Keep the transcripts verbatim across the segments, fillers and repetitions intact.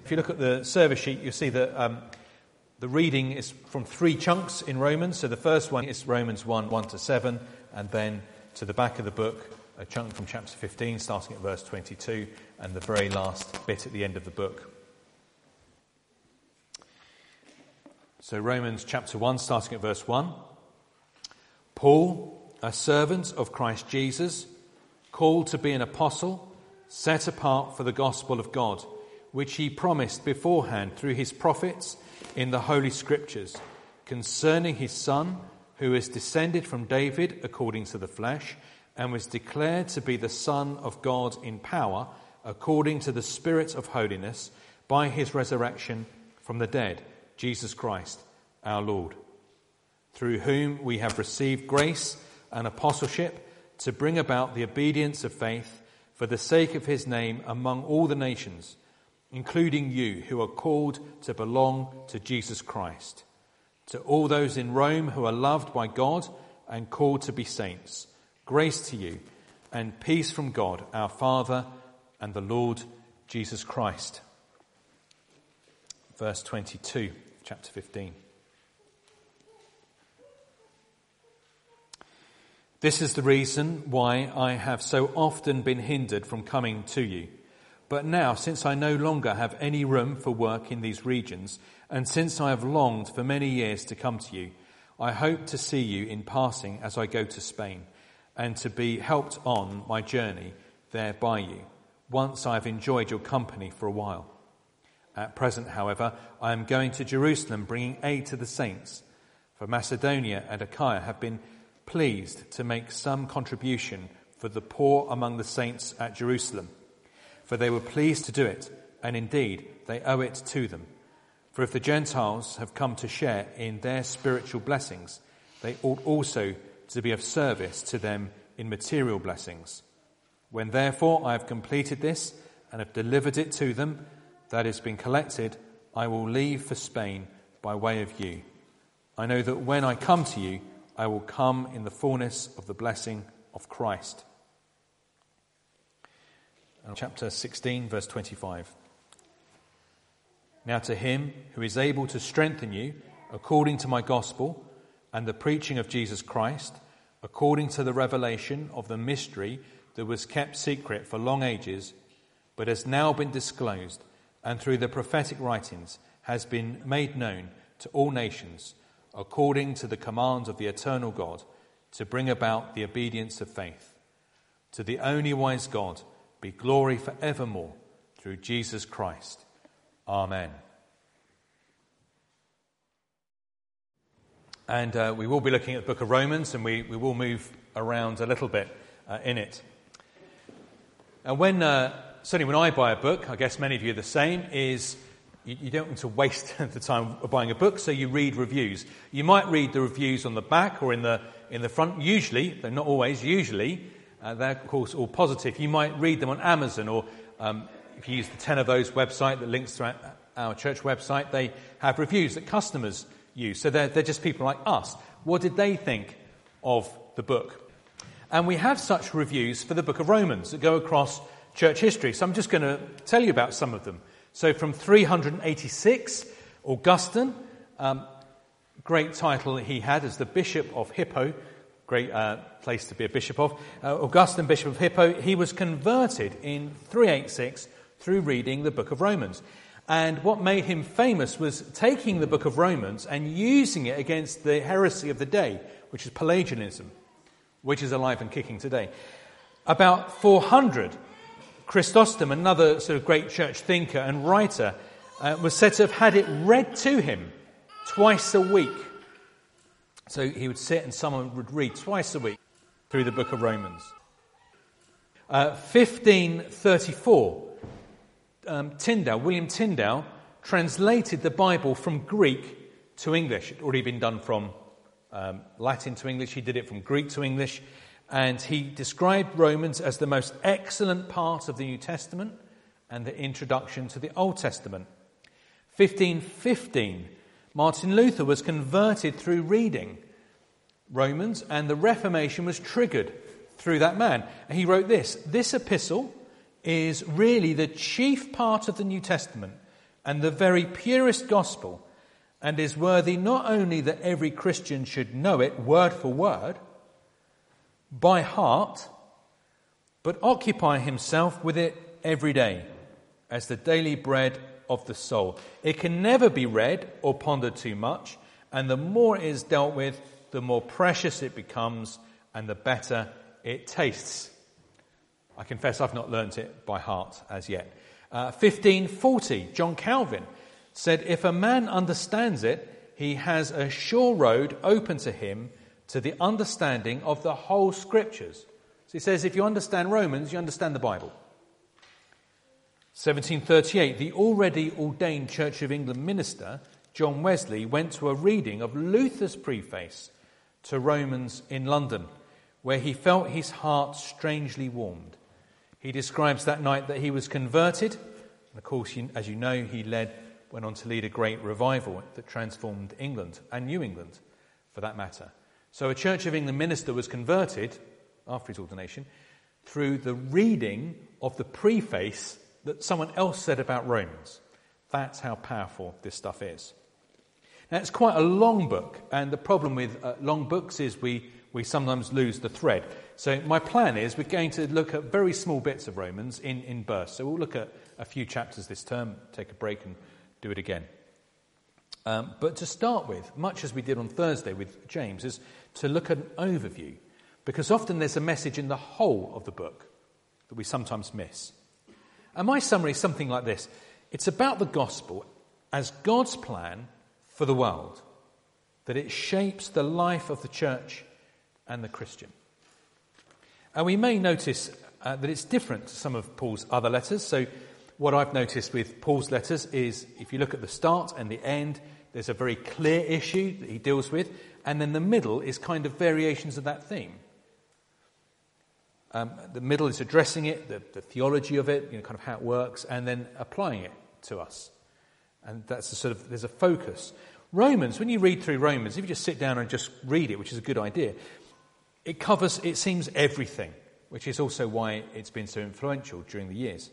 If you look at the service sheet, you'll see that um, the reading is from three chunks in Romans. So the first one is Romans one, one to seven, and then to the back of the book, a chunk from chapter fifteen, starting at verse twenty-two, and the very last bit at the end of the book. So Romans chapter one, starting at verse one. Paul, a servant of Christ Jesus, called to be an apostle, set apart for the gospel of God, which he promised beforehand through his prophets in the Holy Scriptures, concerning his Son, who is descended from David according to the flesh, and was declared to be the Son of God in power, according to the Spirit of holiness, by his resurrection from the dead, Jesus Christ, our Lord, through whom we have received grace and apostleship to bring about the obedience of faith for the sake of his name among all the nations, including you who are called to belong to Jesus Christ. To all those in Rome who are loved by God and called to be saints, grace to you and peace from God, our Father, and the Lord Jesus Christ. Verse twenty-two, chapter fifteen. This is the reason why I have so often been hindered from coming to you. But now, since I no longer have any room for work in these regions, and since I have longed for many years to come to you, I hope to see you in passing as I go to Spain, and to be helped on my journey there by you, once I have enjoyed your company for a while. At present, however, I am going to Jerusalem, bringing aid to the saints. For Macedonia and Achaia have been pleased to make some contribution for the poor among the saints at Jerusalem. For they were pleased to do it, and indeed they owe it to them. For if the Gentiles have come to share in their spiritual blessings, they ought also to be of service to them in material blessings. When therefore I have completed this and have delivered it to them that has been collected, I will leave for Spain by way of you. I know that when I come to you, I will come in the fullness of the blessing of Christ. Chapter sixteen, verse twenty-five. Now to him who is able to strengthen you according to my gospel and the preaching of Jesus Christ, according to the revelation of the mystery that was kept secret for long ages, but has now been disclosed, and through the prophetic writings has been made known to all nations, according to the command of the eternal God, to bring about the obedience of faith. To the only wise God be glory forevermore, through Jesus Christ. Amen. And uh, we will be looking at the book of Romans, and we, we will move around a little bit uh, in it. And when, uh, certainly when I buy a book, I guess many of you are the same, is you, you don't want to waste the time of buying a book, so you read reviews. You might read the reviews on the back or in the in the front, usually, though not always, usually, uh, they're of course all positive. You might read them on Amazon, or um, if you use the Ten of Those website that links to our, our church website, they have reviews that customers use. So they're, they're just people like us. What did they think of the book? And we have such reviews for the book of Romans that go across church history. So I'm just going to tell you about some of them. So from three hundred eighty-six, Augustine, um, great title he had as the Bishop of Hippo, great uh, place to be a bishop of. Uh, Augustine, Bishop of Hippo, he was converted in three eighty-six through reading the book of Romans. And what made him famous was taking the book of Romans and using it against the heresy of the day, which is Pelagianism, which is alive and kicking today. About four hundred, Chrysostom, another sort of great church thinker and writer, uh, was said to have had it read to him twice a week. So he would sit and someone would read twice a week through the book of Romans. Uh, fifteen thirty-four, um, Tyndale, William Tyndale, translated the Bible from Greek to English. It had already been done from um, Latin to English. He did it from Greek to English. And he described Romans as the most excellent part of the New Testament and the introduction to the Old Testament. fifteen fifteen, Martin Luther was converted through reading Romans, and the Reformation was triggered through that man. And he wrote this: "This epistle is really the chief part of the New Testament and the very purest gospel, and is worthy not only that every Christian should know it word for word, by heart, but occupy himself with it every day as the daily bread of the soul. It can never be read or pondered too much, and the more it is dealt with, the more precious it becomes and the better it tastes. I confess I've not learnt it by heart as yet. Uh, fifteen forty, John Calvin said, if a man understands it, he has a sure road open to him to the understanding of the whole Scriptures. So he says, if you understand Romans, you understand the Bible. seventeen thirty-eight, the already ordained Church of England minister, John Wesley, went to a reading of Luther's preface to Romans in London, where he felt his heart strangely warmed. He describes that night that he was converted, and of course, as you know, he led, went on to lead a great revival that transformed England, and New England, for that matter. So a Church of England minister was converted, after his ordination, through the reading of the preface that someone else said about Romans. That's how powerful this stuff is. Now, it's quite a long book, and the problem with uh, long books is we, we sometimes lose the thread. So my plan is we're going to look at very small bits of Romans in, in bursts. So we'll look at a few chapters this term, take a break and do it again. Um, but to start with, much as we did on Thursday with James, is to look at an overview, because often there's a message in the whole of the book that we sometimes miss. And my summary is something like this. It's about the gospel as God's plan for the world, that it shapes the life of the church and the Christian. And we may notice uh, that it's different to some of Paul's other letters. So what I've noticed with Paul's letters is if you look at the start and the end, there's a very clear issue that he deals with, and then the middle is kind of variations of that theme. Um, the middle is addressing it, the, the theology of it, you know, kind of how it works, and then applying it to us. And that's a sort of, there's a focus. Romans, when you read through Romans, if you just sit down and just read it, which is a good idea, it covers, it seems, everything, which is also why it's been so influential during the years.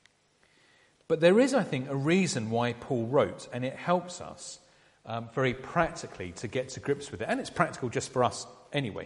But there is, I think, a reason why Paul wrote, and it helps us um, very practically to get to grips with it. And it's practical just for us anyway.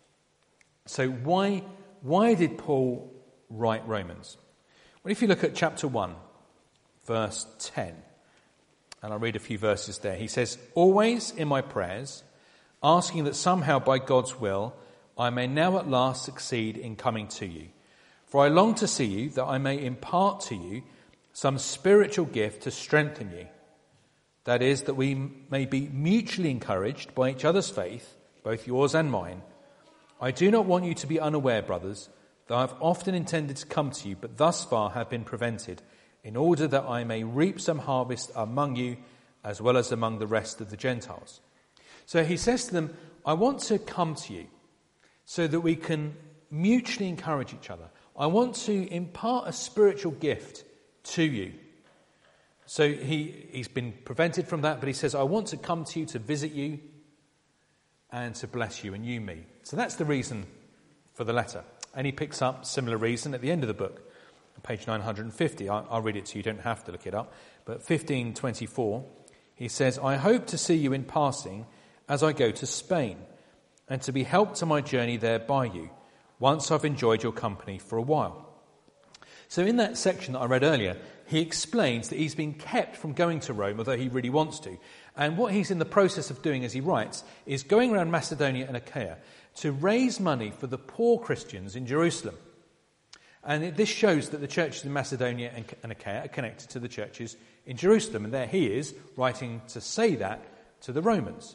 So why, why did Paul write Romans? Well, if you look at chapter one, verse ten, and I'll read a few verses there. He says, always in my prayers, asking that somehow by God's will I may now at last succeed in coming to you. For I long to see you, that I may impart to you some spiritual gift to strengthen you. That is, that we may be mutually encouraged by each other's faith, both yours and mine. I do not want you to be unaware, brothers, that I have often intended to come to you, but thus far have been prevented, in order that I may reap some harvest among you, as well as among the rest of the Gentiles. So he says to them, I want to come to you so that we can mutually encourage each other. I want to impart a spiritual gift to you. So he, he's been prevented from that, but he says, I want to come to you to visit you and to bless you and you me. So that's the reason for the letter. And he picks up similar reason at the end of the book. On page nine hundred fifty, I'll, I'll read it to you, you don't have to look it up. But fifteen twenty-four, he says, I hope to see you in passing as I go to Spain, and to be helped to my journey there by you, once I've enjoyed your company for a while. So in that section that I read earlier, he explains that he's been kept from going to Rome, although he really wants to. And what he's in the process of doing, as he writes, is going around Macedonia and Achaia to raise money for the poor Christians in Jerusalem. And it, this shows that the churches in Macedonia and, and Achaia are connected to the churches in Jerusalem. And there he is, writing to say that to the Romans.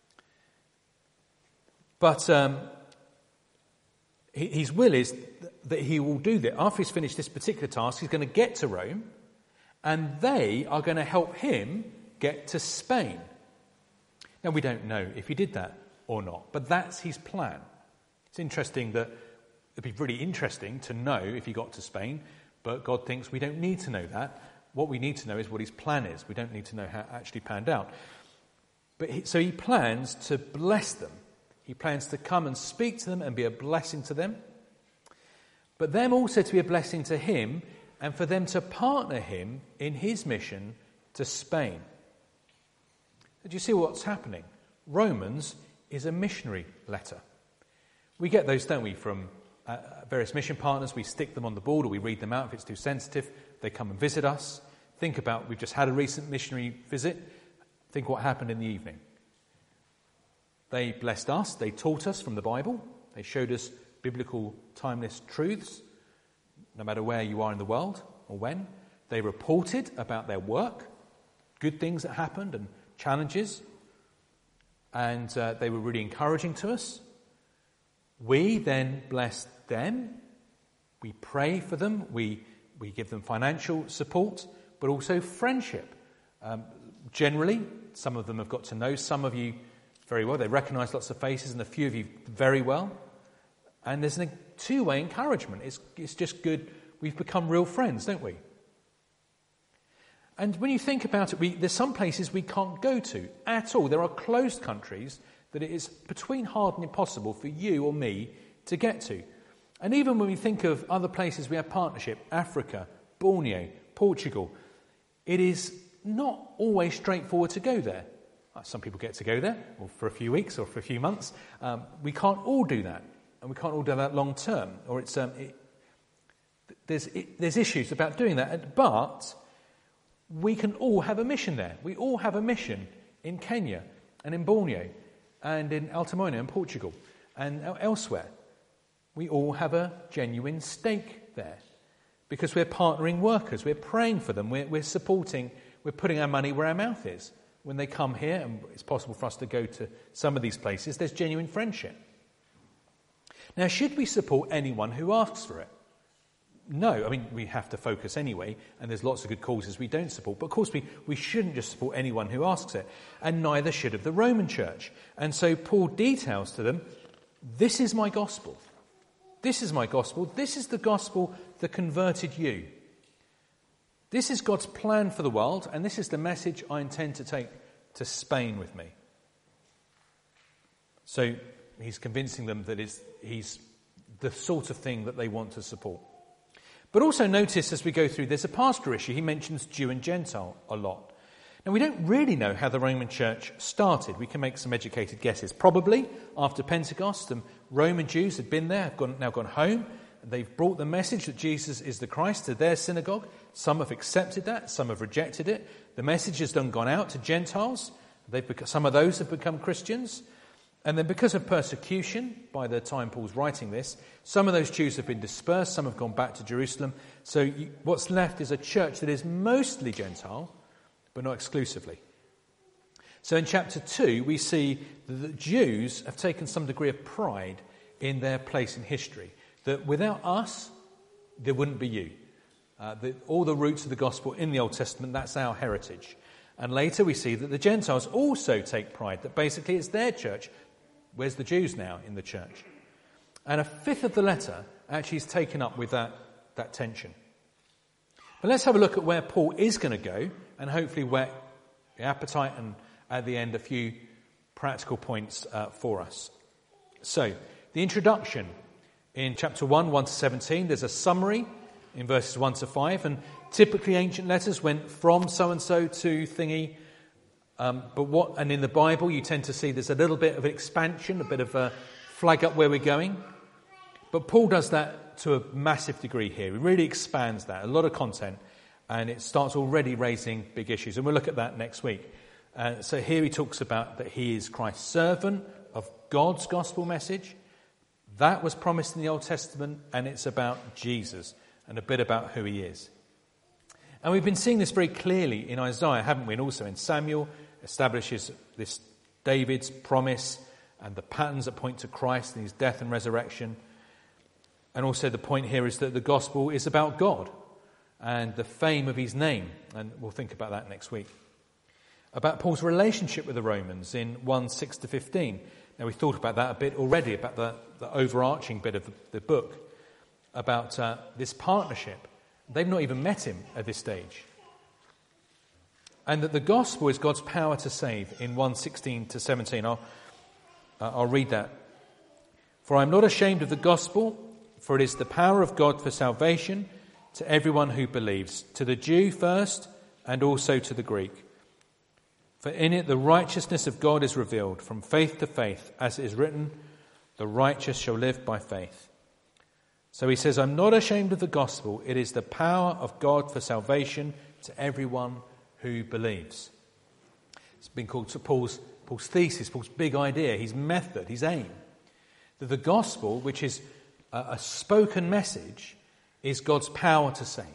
But um, his will is that he will do that. After he's finished this particular task, he's going to get to Rome, and they are going to help him get to Spain. Now, we don't know if he did that or not, but that's his plan. It's interesting that it'd be really interesting to know if he got to Spain, but God thinks we don't need to know that. What we need to know is what his plan is. We don't need to know how it actually panned out. But he, so he plans to bless them. He plans to come and speak to them and be a blessing to them, but them also to be a blessing to him and for them to partner him in his mission to Spain. Do you see what's happening? Romans is a missionary letter. We get those, don't we, from uh, various mission partners. We stick them on the board or we read them out if it's too sensitive. They come and visit us. Think about, we've just had a recent missionary visit. Think what happened in the evening. They blessed us. They taught us from the Bible. They showed us biblical timeless truths, no matter where you are in the world or when. They reported about their work, good things that happened and challenges. And uh, they were really encouraging to us. We then blessed them. We pray for them. We, we give them financial support, but also friendship. Um, generally, some of them have got to know some of you very well. They recognise lots of faces, and a few of you very well. And there's a two-way encouragement. It's, it's just good. We've become real friends, don't we? And when you think about it, we, there's some places we can't go to at all. There are closed countries that it is between hard and impossible for you or me to get to. And even when we think of other places we have partnership, Africa, Borneo, Portugal, it is not always straightforward to go there. Some people get to go there, or for a few weeks or for a few months. Um, we can't all do that, and we can't all do that long term. Or it's um, it, there's it, there's issues about doing that, but we can all have a mission there. We all have a mission in Kenya and in Borneo and in Altamona in Portugal and elsewhere. We all have a genuine stake there because we're partnering workers. We're praying for them. We're, we're supporting. We're putting our money where our mouth is. When they come here, and it's possible for us to go to some of these places, there's genuine friendship. Now, should we support anyone who asks for it? No. I mean, we have to focus anyway, and there's lots of good causes we don't support. But of course, we, we shouldn't just support anyone who asks it, and neither should have the Roman Church. And so Paul details to them, this is my gospel. This is my gospel. This is the gospel that converted you. This is God's plan for the world, and this is the message I intend to take to Spain with me. So he's convincing them that it's, he's the sort of thing that they want to support. But also notice as we go through, there's a pastor issue. He mentions Jew and Gentile a lot. Now, we don't really know how the Roman Church started. We can make some educated guesses. Probably after Pentecost, some Roman Jews had been there, have gone, now gone home. They've brought the message that Jesus is the Christ to their synagogue. Some have accepted that, some have rejected it. The message has then gone out to Gentiles. They've become, some of those have become Christians. And then because of persecution, by the time Paul's writing this, some of those Jews have been dispersed, some have gone back to Jerusalem. So you, what's left is a church that is mostly Gentile, but not exclusively. So in chapter two, we see that the Jews have taken some degree of pride in their place in history. That without us, there wouldn't be you. Uh, the, all the roots of the gospel in the Old Testament, that's our heritage. And later we see that the Gentiles also take pride, that basically it's their church. Where's the Jews now in the church? And a fifth of the letter actually is taken up with that, that tension. But let's have a look at where Paul is going to go, and hopefully whet the appetite, and at the end a few practical points uh, for us. So, the introduction. In chapter one, one to seventeen, there's a summary in verses one to five, and typically ancient letters went from so-and-so to thingy, um, but what, and in the Bible you tend to see there's a little bit of expansion, a bit of a flag up where we're going, but Paul does that to a massive degree here. He really expands that, a lot of content, and it starts already raising big issues, and we'll look at that next week. Uh, so here he talks about that he is Christ's servant of God's gospel message. That was promised in the Old Testament, and it's about Jesus and a bit about who he is. And we've been seeing this very clearly in Isaiah, haven't we? And also in Samuel, establishes this David's promise and the patterns that point to Christ and his death and resurrection. And also the point here is that the gospel is about God and the fame of his name. And we'll think about that next week. About Paul's relationship with the Romans in one, six to fifteen. Now, we thought about that a bit already, about the, the overarching bit of the, the book, about uh, this partnership. They've not even met him at this stage. And that the gospel is God's power to save in one, sixteen to seventeen. I'll, uh, I'll read that. For I am not ashamed of the gospel, for it is the power of God for salvation to everyone who believes, to the Jew first, and also to the Greek. For in it the righteousness of God is revealed from faith to faith, as it is written, the righteous shall live by faith. So he says, I'm not ashamed of the gospel. It is the power of God for salvation to everyone who believes. It's been called Paul's, Paul's thesis, Paul's big idea, his method, his aim. That the gospel, which is a, a spoken message, is God's power to save.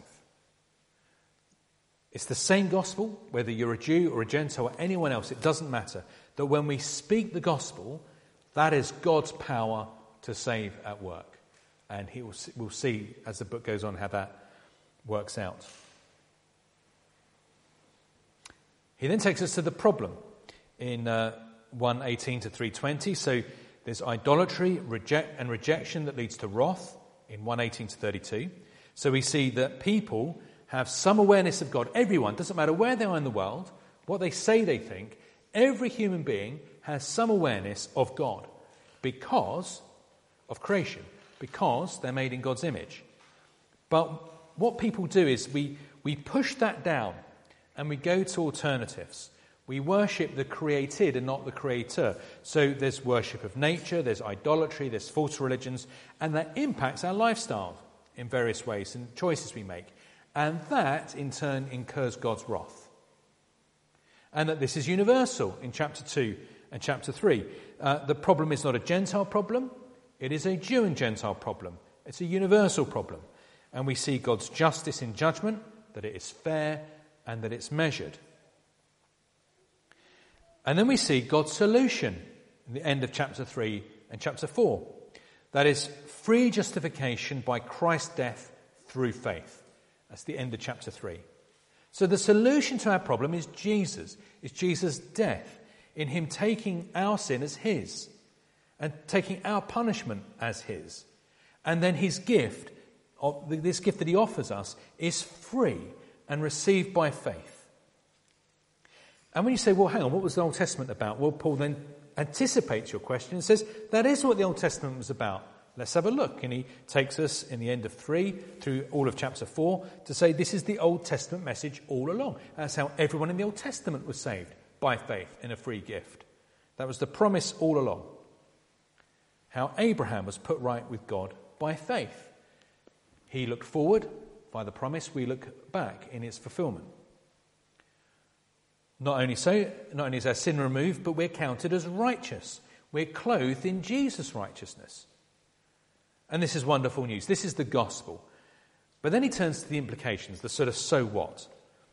It's the same gospel, whether you're a Jew or a Gentile or anyone else, it doesn't matter. That when we speak the gospel, that is God's power to save at work. And he will, we'll see as the book goes on how that works out. He then takes us to the problem in uh, one eighteen to three twenty. So there's idolatry reject, and rejection that leads to wrath in one eighteen to thirty-two. So we see that people have some awareness of God. Everyone, doesn't matter where they are in the world, what they say they think, every human being has some awareness of God because of creation, because they're made in God's image. But what people do is we, we push that down and we go to alternatives. We worship the created and not the creator. So there's worship of nature, there's idolatry, there's false religions, and that impacts our lifestyle in various ways and choices we make. And that, in turn, incurs God's wrath. And that this is universal in chapter two and chapter three. Uh, the problem is not a Gentile problem. It is a Jew and Gentile problem. It's a universal problem. And we see God's justice in judgment, that it is fair and that it's measured. And then we see God's solution in the end of chapter three and chapter four. That is free justification by Christ's death through faith. That's the end of chapter three. So the solution to our problem is Jesus. It's Jesus' death, in him taking our sin as his and taking our punishment as his. And then his gift, this gift that he offers us, is free and received by faith. And when you say, well, hang on, what was the Old Testament about? Well, Paul then anticipates your question and says, that is what the Old Testament was about. Let's have a look. And he takes us in the end of three through all of chapter four to say this is the Old Testament message all along. That's how everyone in the Old Testament was saved, by faith in a free gift. That was the promise all along. How Abraham was put right with God by faith. He looked forward by the promise, we look back in its fulfillment. Not only so, not only is our sin removed, but we're counted as righteous. We're clothed in Jesus' righteousness. And this is wonderful news. This is the gospel. But then he turns to the implications, the sort of so what.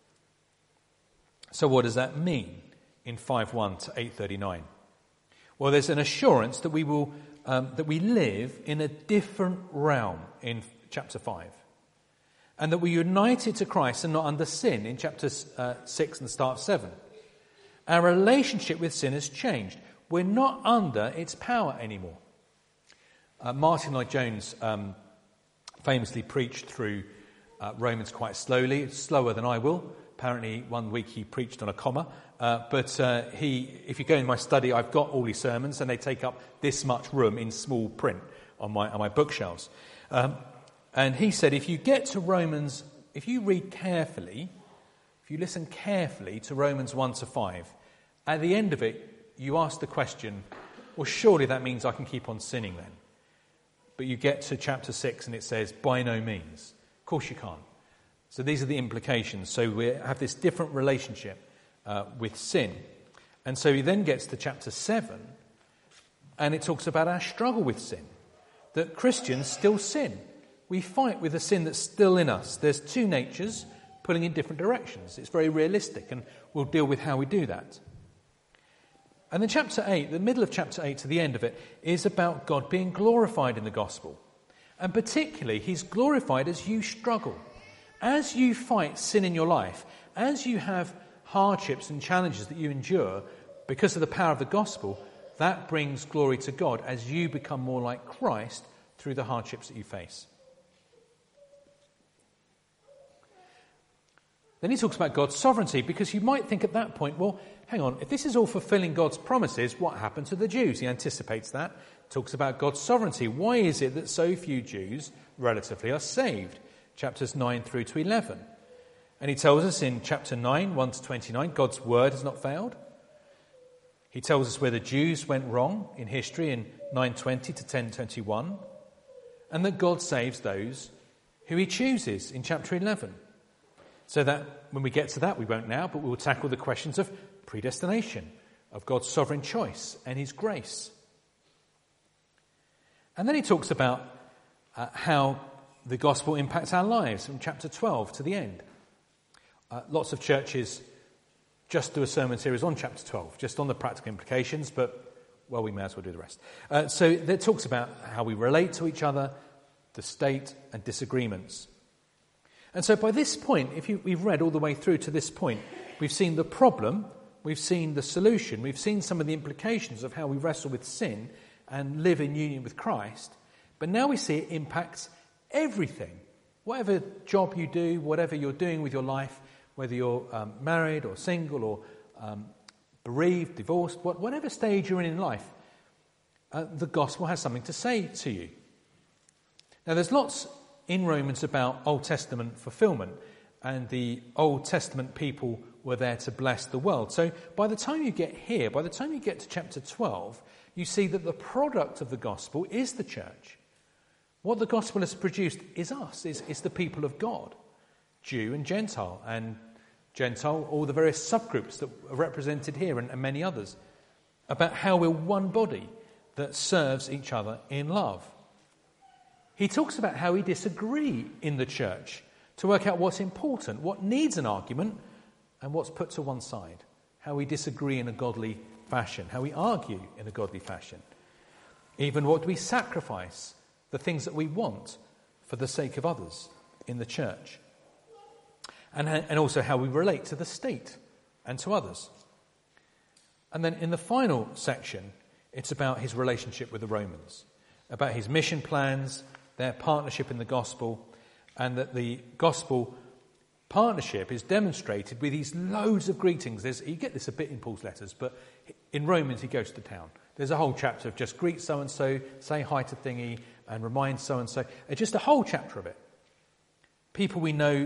So what does that mean in five one to eight thirty-nine? Well, there's an assurance that we will um, that we live in a different realm in chapter five. And that we're united to Christ and not under sin in chapter uh, six and the start of seven. Our relationship with sin has changed. We're not under its power anymore. Uh, Martin Lloyd-Jones um, famously preached through uh, Romans quite slowly, slower than I will. Apparently one week he preached on a comma. Uh, but uh, he, if you go in my study, I've got all his sermons and they take up this much room in small print on my, on my bookshelves. Um, and he said if you get to Romans, if you read carefully, if you listen carefully to Romans one to five, at the end of it, you ask the question, well, surely that means I can keep on sinning then. But you get to chapter six and it says, by no means. Of course you can't. So these are the implications. So we have this different relationship uh, with sin. And so he then gets to chapter seven and it talks about our struggle with sin. That Christians still sin. We fight with the sin that's still in us. There's two natures pulling in different directions. It's very realistic and we'll deal with how we do that. And then chapter eight, the middle of chapter eight to the end of it, is about God being glorified in the gospel. And particularly, he's glorified as you struggle. As you fight sin in your life, as you have hardships and challenges that you endure because of the power of the gospel, that brings glory to God as you become more like Christ through the hardships that you face. Then he talks about God's sovereignty, because you might think at that point, well, hang on, if this is all fulfilling God's promises, what happened to the Jews? He anticipates that, talks about God's sovereignty. Why is it that so few Jews, relatively, are saved? Chapters nine through to eleven. And he tells us in chapter nine, one to twenty-nine, God's word has not failed. He tells us where the Jews went wrong in history in nine twenty to ten twenty-one, and that God saves those who he chooses in chapter eleven. So that when we get to that, we won't now, but we will tackle the questions of predestination, of God's sovereign choice and his grace. And then he talks about uh, how the gospel impacts our lives from chapter twelve to the end. Uh, lots of churches just do a sermon series on chapter twelve, just on the practical implications, but, well, we may as well do the rest. Uh, so it talks about how we relate to each other, the state, and disagreements. And so by this point, if you, we've read all the way through to this point, we've seen the problem, we've seen the solution, we've seen some of the implications of how we wrestle with sin and live in union with Christ, but now we see it impacts everything. Whatever job you do, whatever you're doing with your life, whether you're um, married or single or um, bereaved, divorced, what, whatever stage you're in in life, uh, the gospel has something to say to you. Now, there's lots in Romans about Old Testament fulfillment, and the Old Testament people were there to bless the world. So by the time you get here, by the time you get to chapter twelve, you see that the product of the gospel is the church. What the gospel has produced is us, is, is the people of God, Jew and Gentile, and Gentile, all the various subgroups that are represented here and, and many others, about how we're one body that serves each other in love. He talks about how we disagree in the church to work out what's important, what needs an argument, and what's put to one side. How we disagree in a godly fashion, how we argue in a godly fashion. Even what do we sacrifice, the things that we want for the sake of others in the church. And, and also how we relate to the state and to others. And then in the final section, it's about his relationship with the Romans, about his mission plans, their partnership in the gospel, and that the gospel partnership is demonstrated with these loads of greetings. There's, you get this a bit in Paul's letters, but in Romans he goes to town. There's a whole chapter of just greet so-and-so, say hi to thingy, and remind so-and-so. It's just a whole chapter of it. People we know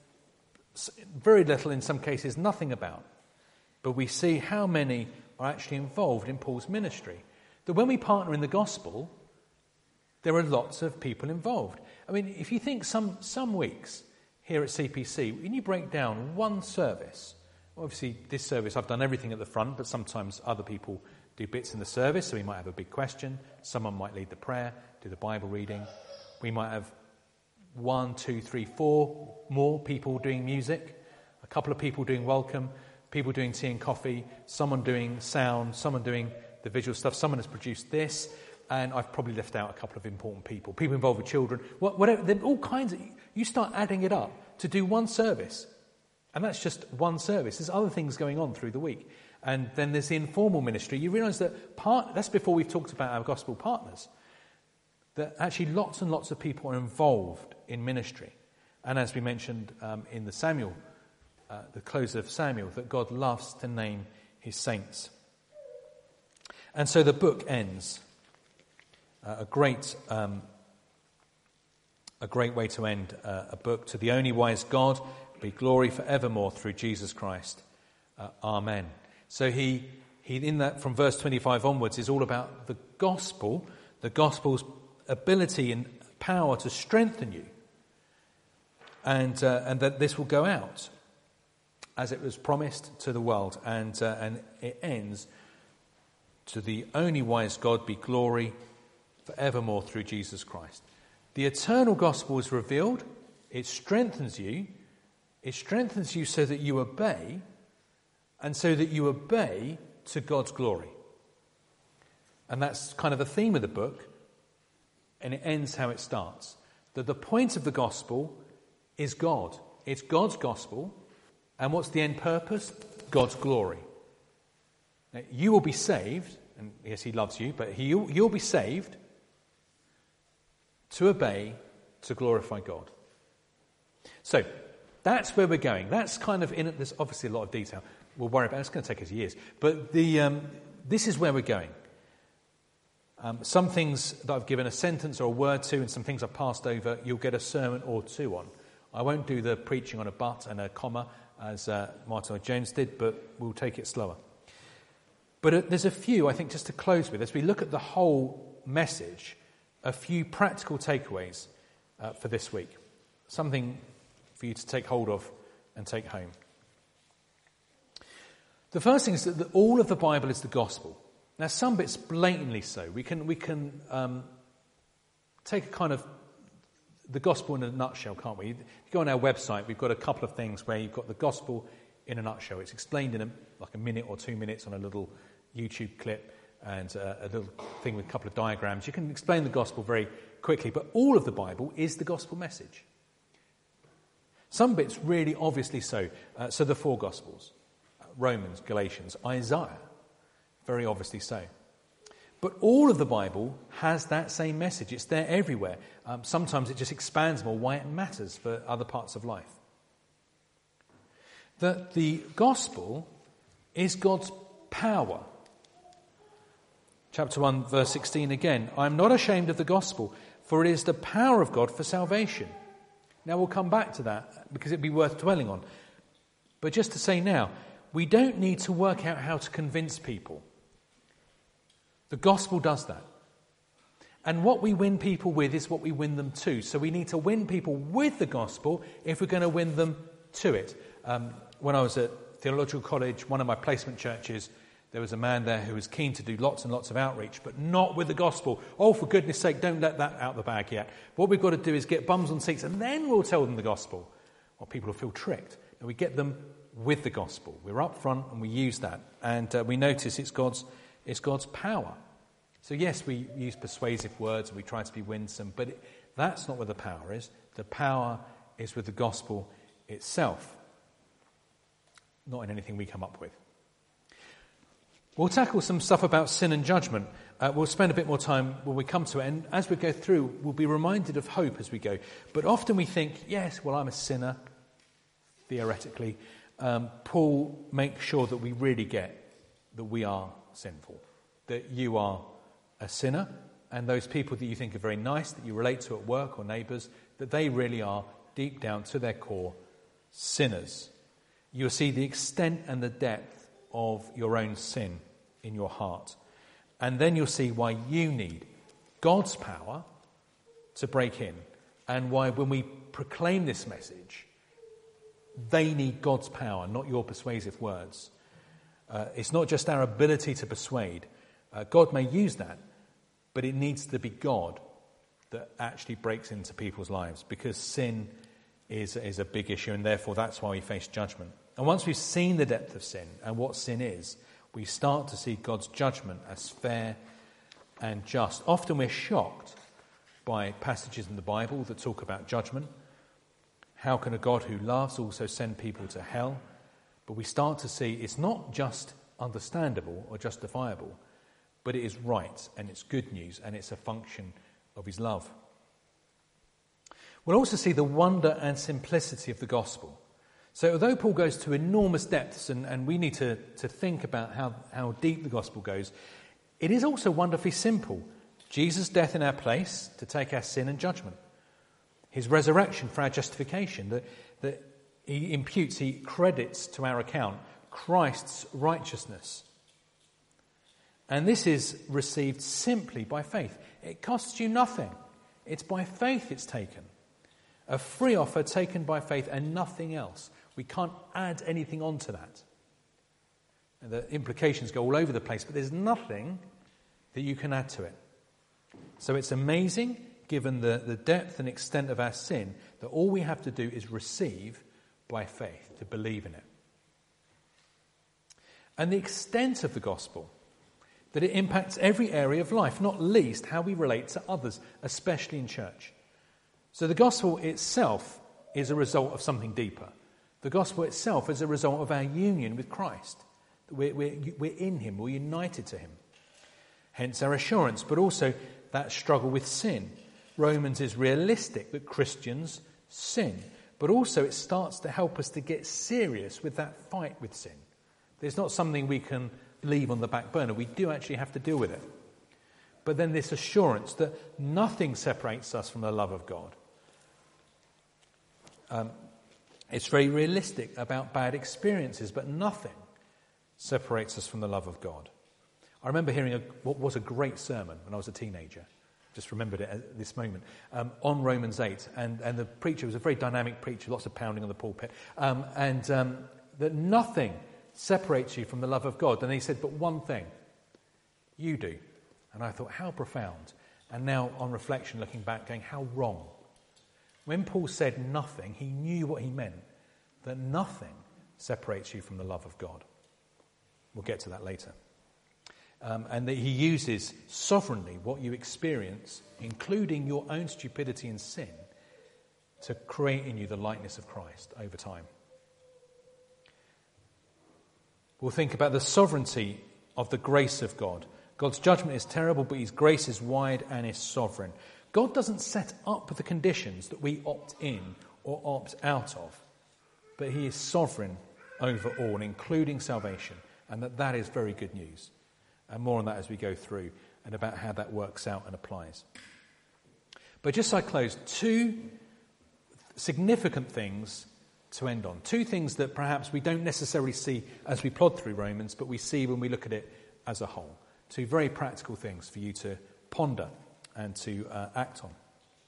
very little, in some cases nothing about. But we see how many are actually involved in Paul's ministry. That when we partner in the gospel, there are lots of people involved. I mean, if you think some, some weeks here at C P C, when you break down one service, obviously this service I've done everything at the front, but sometimes other people do bits in the service, so we might have a big question, someone might lead the prayer, do the Bible reading, we might have one, two, three, four more people doing music, a couple of people doing welcome, people doing tea and coffee, someone doing sound, someone doing the visual stuff, someone has produced this, and I've probably left out a couple of important people, people involved with children, whatever, there are all kinds of, you start adding it up to do one service, and that's just one service. There's other things going on through the week. And then there's the informal ministry. You realise that part, that's before we've talked about our gospel partners, that actually lots and lots of people are involved in ministry. And as we mentioned um, in the Samuel, uh, the close of Samuel, that God loves to name his saints. And so the book ends. Uh, a great um, a great way to end uh, a book. To the only wise God be glory forevermore through Jesus Christ. Uh, amen. So he, he in that from verse twenty-five onwards is all about the gospel, the gospel's ability and power to strengthen you. And uh, and that this will go out as it was promised to the world. And uh, and it ends, to the only wise God be glory forevermore through Jesus Christ. The eternal gospel is revealed. It strengthens you. It strengthens you so that you obey, and so that you obey to God's glory. And that's kind of the theme of the book, and it ends how it starts. That the point of the gospel is God. It's God's gospel, and what's the end purpose? God's glory. Now, you will be saved, and yes, he loves you, but he, you'll be saved to obey, to glorify God. So, that's where we're going. That's kind of in it. There's obviously a lot of detail. We'll worry about it. It's going to take us years. But the um, this is where we're going. Um, some things that I've given a sentence or a word to, and some things I've passed over, you'll get a sermon or two on. I won't do the preaching on a but and a comma as uh, Martin Lloyd-Jones did, but we'll take it slower. But uh, there's a few, I think, just to close with, as we look at the whole message, a few practical takeaways uh, for this week. Something for you to take hold of and take home. The first thing is that the, all of the Bible is the gospel. Now, some bits blatantly so. We can we can um, take a kind of the gospel in a nutshell, can't we? If you go on our website, we've got a couple of things where you've got the gospel in a nutshell. It's explained in a, like a minute or two minutes on a little YouTube clip and uh, a little thing with a couple of diagrams. You can explain the gospel very quickly, but all of the Bible is the gospel message. Some bits really obviously so. Uh, so the four gospels, Romans, Galatians, Isaiah, very obviously so. But all of the Bible has that same message. It's there everywhere. Um, sometimes it just expands more why it matters for other parts of life. That the gospel is God's power. Chapter one, verse sixteen again. I am not ashamed of the gospel, for it is the power of God for salvation. Now we'll come back to that because it'd be worth dwelling on. But just to say now, we don't need to work out how to convince people. The gospel does that. And what we win people with is what we win them to. So we need to win people with the gospel if we're going to win them to it. Um, when I was at theological college, one of my placement churches, there was a man there who was keen to do lots and lots of outreach, but not with the gospel. Oh, for goodness sake, don't let that out the bag yet. What we've got to do is get bums on seats and then we'll tell them the gospel. Well, people will feel tricked. And we get them with the gospel. We're up front and we use that. And uh, we notice it's God's It's God's power. So yes, we use persuasive words and we try to be winsome, but it, that's not where the power is. The power is with the gospel itself, not in anything we come up with. We'll tackle some stuff about sin and judgment. Uh, we'll spend a bit more time when we come to it, and as we go through, we'll be reminded of hope as we go. But often we think, yes, well, I'm a sinner, theoretically. Um, Paul makes sure that we really get that we are sinful, that you are a sinner, and those people that you think are very nice, that you relate to at work or neighbours, that they really are, deep down to their core, sinners. You'll see the extent and the depth of your own sin in your heart. And then you'll see why you need God's power to break in, and why when we proclaim this message, they need God's power, not your persuasive words. Uh, it's not just our ability to persuade. Uh, God may use that, but it needs to be God that actually breaks into people's lives, because sin is, is a big issue, and therefore that's why we face judgment. And once we've seen the depth of sin and what sin is, we start to see God's judgment as fair and just. Often we're shocked by passages in the Bible that talk about judgment. How can a God who loves also send people to hell? But we start to see it's not just understandable or justifiable, but it is right, and it's good news, and it's a function of his love. We'll also see the wonder and simplicity of the gospel. So although Paul goes to enormous depths, and, and we need to, to think about how, how deep the gospel goes, it is also wonderfully simple. Jesus' death in our place to take our sin and judgment. His resurrection for our justification, that, that he imputes, he credits to our account Christ's righteousness. And this is received simply by faith. It costs you nothing. It's by faith it's taken. A free offer taken by faith and nothing else. We can't add anything onto that. And the implications go all over the place, but there's nothing that you can add to it. So it's amazing, given the, the depth and extent of our sin, that all we have to do is receive by faith, to believe in it. And the extent of the gospel, that it impacts every area of life, not least how we relate to others, especially in church. So the gospel itself is a result of something deeper. The gospel itself is a result of our union with Christ. We're, we're, we're in him, we're united to him. Hence our assurance, but also that struggle with sin. Romans is realistic that Christians sin, but also it starts to help us to get serious with that fight with sin. There's not something we can leave on the back burner. We do actually have to deal with it. But then this assurance that nothing separates us from the love of God. Um, it's very realistic about bad experiences, but nothing separates us from the love of God. I remember hearing a, what was a great sermon when I was a teenager. Just remembered it at this moment, um, on Romans eight. And, and the preacher was a very dynamic preacher, lots of pounding on the pulpit. Um, and um, that nothing separates you from the love of God. And he said, but one thing, you do. And I thought, how profound. And now on reflection, looking back, going, how wrong. When Paul said nothing, he knew what he meant, that nothing separates you from the love of God. We'll get to that later. Um, and that he uses sovereignly what you experience, including your own stupidity and sin, to create in you the likeness of Christ over time. We'll think about the sovereignty of the grace of God. God's judgment is terrible, but his grace is wide and is sovereign. God doesn't set up the conditions that we opt in or opt out of, but he is sovereign over all, including salvation, and that that is very good news. And more on that as we go through and about how that works out and applies. But just so I close, two significant things to end on. Two things that perhaps we don't necessarily see as we plod through Romans, but we see when we look at it as a whole. Two very practical things for you to ponder and to uh, act on.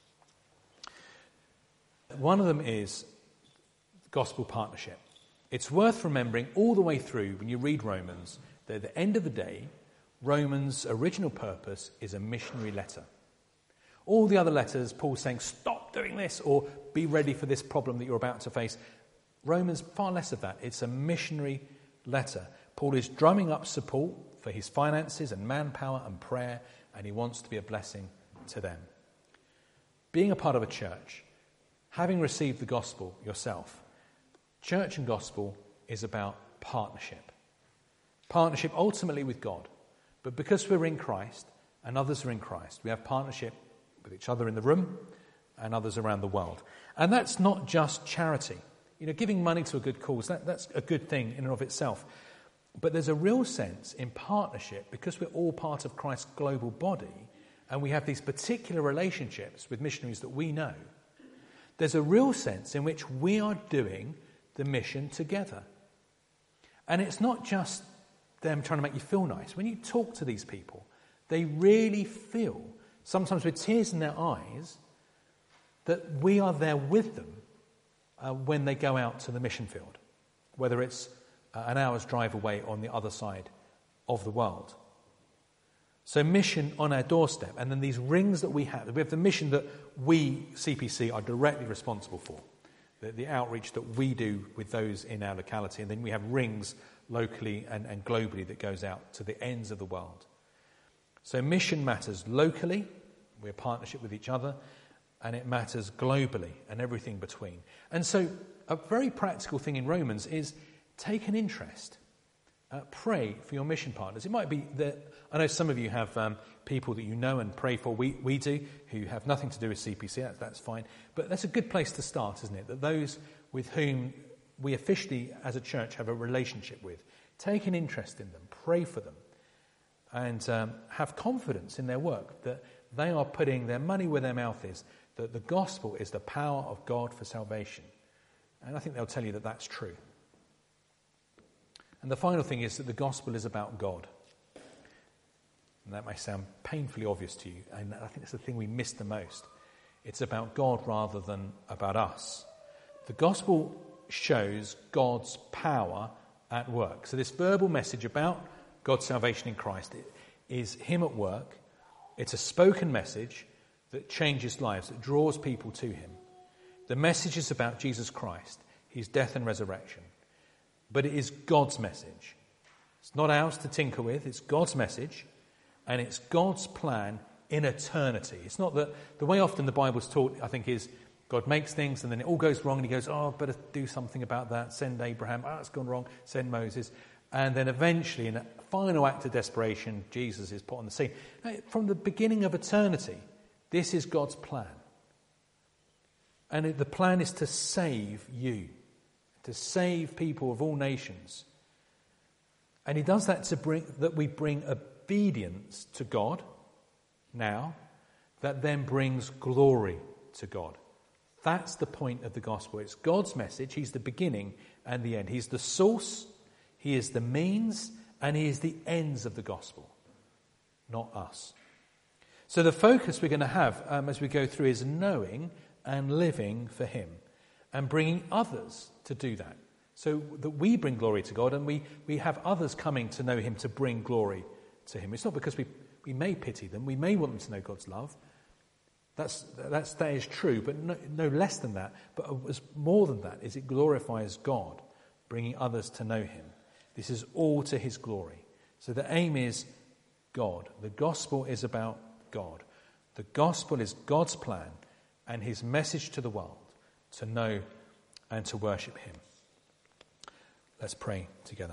One of them is gospel partnership. It's worth remembering all the way through when you read Romans that at the end of the day, Romans' original purpose is a missionary letter. All the other letters, Paul's saying, stop doing this, or be ready for this problem that you're about to face. Romans, far less of that. It's a missionary letter. Paul is drumming up support for his finances and manpower and prayer, and he wants to be a blessing to them. Being a part of a church, having received the gospel yourself, church and gospel is about partnership. Partnership ultimately with God. But because we're in Christ and others are in Christ, we have partnership with each other in the room and others around the world. And that's not just charity. You know, giving money to a good cause, that, that's a good thing in and of itself. But there's a real sense in partnership, because we're all part of Christ's global body and we have these particular relationships with missionaries that we know, there's a real sense in which we are doing the mission together. And it's not just them trying to make you feel nice. When you talk to these people, they really feel, sometimes with tears in their eyes, that we are there with them uh, when they go out to the mission field, whether it's uh, an hour's drive away on the other side of the world. So mission on our doorstep, and then these rings that we have. We have the mission that we, C P C, are directly responsible for, the, the outreach that we do with those in our locality, and then we have rings locally and, and globally that goes out to the ends of the world. So mission matters locally, we're a partnership with each other, and it matters globally and everything between. And so a very practical thing in Romans is take an interest. Uh, pray for your mission partners. It might be that, I know some of you have um, people that you know and pray for, we, we do, who have nothing to do with C P C, that, that's fine. But that's a good place to start, isn't it? That those with whom we officially, as a church, have a relationship with, take an interest in them, pray for them, and um, have confidence in their work, that they are putting their money where their mouth is, that the gospel is the power of God for salvation. And I think they'll tell you that that's true. And the final thing is that the gospel is about God. And that may sound painfully obvious to you, and I think it's the thing we miss the most. It's about God rather than about us. The gospel shows God's power at work. So this verbal message about God's salvation in Christ is him at work. It's a spoken message that changes lives, that draws people to him. The message is about Jesus Christ, his death and resurrection. But it is God's message. It's not ours to tinker with. It's God's message, and it's God's plan in eternity. It's not that the way often the Bible's taught, I think, is God makes things and then it all goes wrong and he goes, oh, better do something about that. Send Abraham. Ah, oh, it's gone wrong. Send Moses. And then eventually, in a final act of desperation, Jesus is put on the scene. Now, from the beginning of eternity, this is God's plan. And it, the plan is to save you, to save people of all nations. And he does that to bring that we bring obedience to God now, that then brings glory to God That's the point of the gospel. It's God's message. He's the beginning and the end. He's the source, he is the means, and he is the ends of the gospel, not us. So the focus we're going to have um, as we go through is knowing and living for him and bringing others to do that. So that we bring glory to God and we, we have others coming to know him to bring glory to him. It's not because we, we may pity them, we may want them to know God's love. That's, that's, that is true, but no, no less than that. But as more than that is it glorifies God, bringing others to know him. This is all to his glory. So the aim is God. The gospel is about God. The gospel is God's plan and his message to the world to know and to worship him. Let's pray together.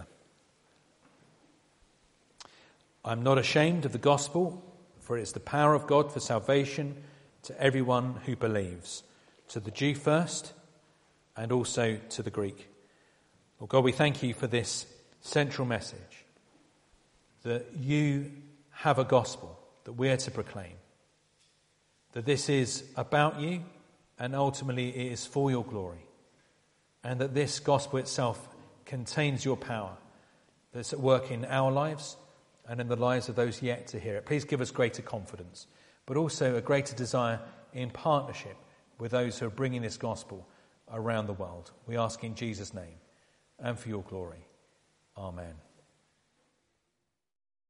I'm not ashamed of the gospel, for it is the power of God for salvation to everyone who believes, to the Jew first and also to the Greek. Lord God, we thank you for this central message, that you have a gospel that we are to proclaim, that this is about you and ultimately it is for your glory, and that this gospel itself contains your power that's at work in our lives and in the lives of those yet to hear it. Please give us greater confidence, but also a greater desire in partnership with those who are bringing this gospel around the world. We ask in Jesus' name and for your glory. Amen.